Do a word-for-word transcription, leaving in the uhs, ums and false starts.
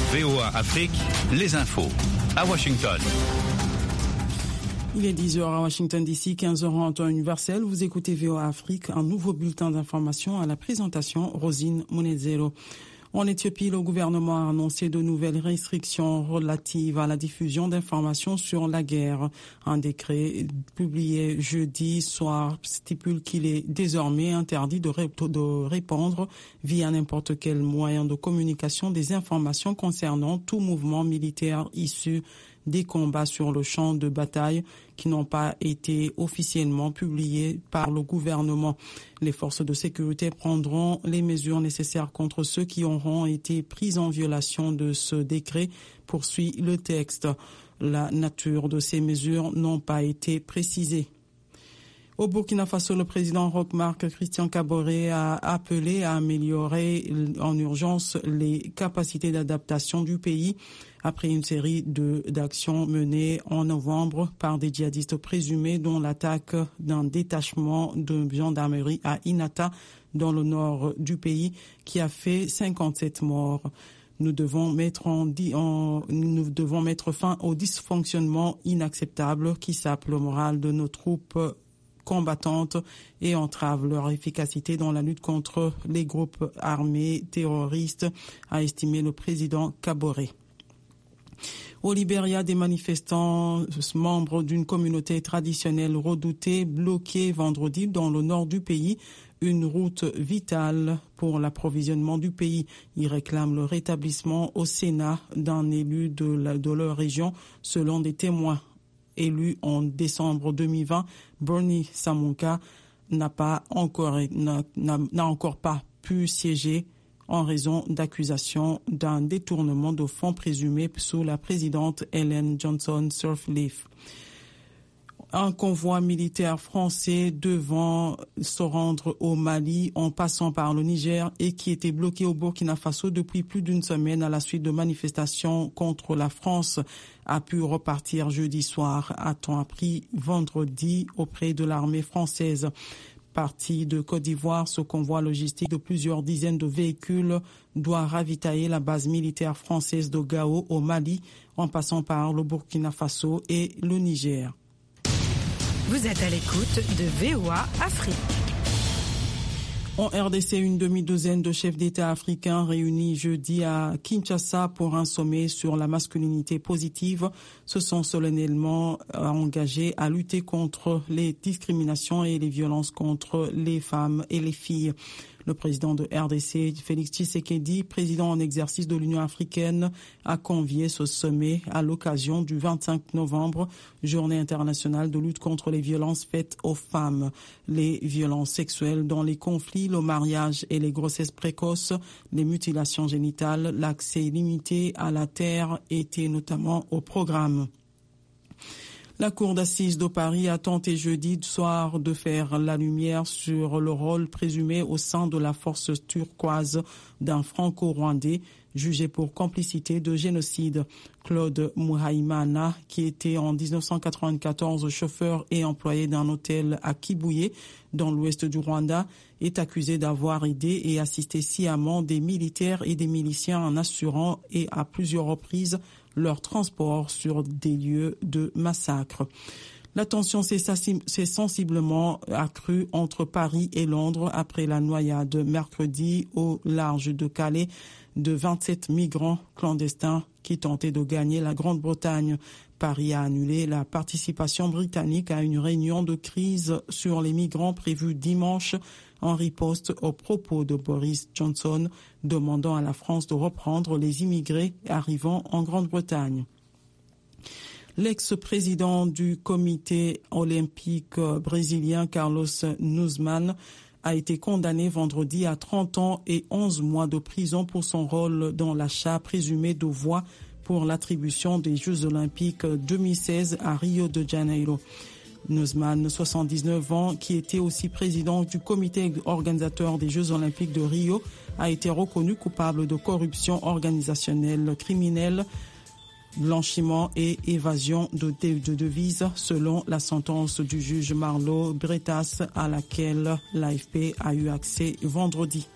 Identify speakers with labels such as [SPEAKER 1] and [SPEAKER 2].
[SPEAKER 1] V O A Afrique, les infos. À Washington.
[SPEAKER 2] Il est dix heures à Washington D C, quinze heures en temps universel. Vous écoutez V O A Afrique, un nouveau bulletin d'information à la présentation Rosine Monezero. En Éthiopie, le gouvernement a annoncé de nouvelles restrictions relatives à la diffusion d'informations sur la guerre. Un décret publié jeudi soir stipule qu'il est désormais interdit de, ré- de répandre via n'importe quel moyen de communication des informations concernant tout mouvement militaire issu des combats sur le champ de bataille qui n'ont pas été officiellement publiés par le gouvernement. Les forces de sécurité prendront les mesures nécessaires contre ceux qui auront été pris en violation de ce décret, poursuit le texte. La nature de ces mesures n'a pas été précisée. Au Burkina Faso, le président Roch-Marc Christian Kaboré a appelé à améliorer en urgence les capacités d'adaptation du pays après une série de, d'actions menées en novembre par des djihadistes présumés, dont l'attaque d'un détachement de gendarmerie à Inata, dans le nord du pays, qui a fait cinquante-sept morts. Nous devons mettre en, en, nous devons mettre fin au dysfonctionnement inacceptable qui sape le moral de nos troupes combattantes et entrave leur efficacité dans la lutte contre les groupes armés terroristes, a estimé le président Kaboré. Au Libéria, des manifestants membres d'une communauté traditionnelle redoutée bloqués vendredi dans le nord du pays, une route vitale pour l'approvisionnement du pays. Ils réclament le rétablissement au Sénat d'un élu de, la, de leur région, selon des témoins. Élu en décembre deux mille vingt, Bernie Samunka n'a pas encore, n'a, n'a encore pas pu siéger en raison d'accusations d'un détournement de fonds présumé sous la présidente Ellen Johnson Sirleaf. Un convoi militaire français devant se rendre au Mali en passant par le Niger et qui était bloqué au Burkina Faso depuis plus d'une semaine à la suite de manifestations contre la France a pu repartir jeudi soir, a-t-on appris vendredi auprès de l'armée française. Parti de Côte d'Ivoire, ce convoi logistique de plusieurs dizaines de véhicules doit ravitailler la base militaire française de Gao au Mali en passant par le Burkina Faso et le Niger.
[SPEAKER 3] Vous êtes à l'écoute de V O A Afrique.
[SPEAKER 2] En R D C, une demi-douzaine de chefs d'État africains réunis jeudi à Kinshasa pour un sommet sur la masculinité positive se sont solennellement engagés à lutter contre les discriminations et les violences contre les femmes et les filles. Le président de R D C, Félix Tshisekedi, président en exercice de l'Union africaine, a convié ce sommet à l'occasion du vingt-cinq novembre, journée internationale de lutte contre les violences faites aux femmes. Les violences sexuelles dans les conflits, le mariage et les grossesses précoces, les mutilations génitales, l'accès limité à la terre étaient notamment au programme. La Cour d'assises de Paris a tenté jeudi soir de faire la lumière sur le rôle présumé au sein de la force turquoise d'un franco-rwandais jugé pour complicité de génocide. Claude Muhaimana, qui était en dix-neuf cent quatre-vingt-quatorze chauffeur et employé d'un hôtel à Kibuye, dans l'ouest du Rwanda, est accusé d'avoir aidé et assisté sciemment des militaires et des miliciens en assurant et à plusieurs reprises leur transport sur des lieux de massacre. La tension s'est sensiblement accrue entre Paris et Londres après la noyade mercredi au large de Calais de vingt-sept migrants clandestins qui tentaient de gagner la Grande-Bretagne. Paris a annulé la participation britannique à une réunion de crise sur les migrants prévue dimanche en riposte aux propos de Boris Johnson demandant à la France de reprendre les immigrés arrivant en Grande-Bretagne. L'ex-président du comité olympique brésilien Carlos Nuzman a été condamné vendredi à trente ans et onze mois de prison pour son rôle dans l'achat présumé de voix pour l'attribution des Jeux olympiques deux mille seize à Rio de Janeiro. Nuzman, soixante-dix-neuf ans, qui était aussi président du comité organisateur des Jeux olympiques de Rio, a été reconnu coupable de corruption organisationnelle criminelle, blanchiment et évasion de, de, de devises, selon la sentence du juge Marlo Bretas à laquelle l'A F P a eu accès vendredi.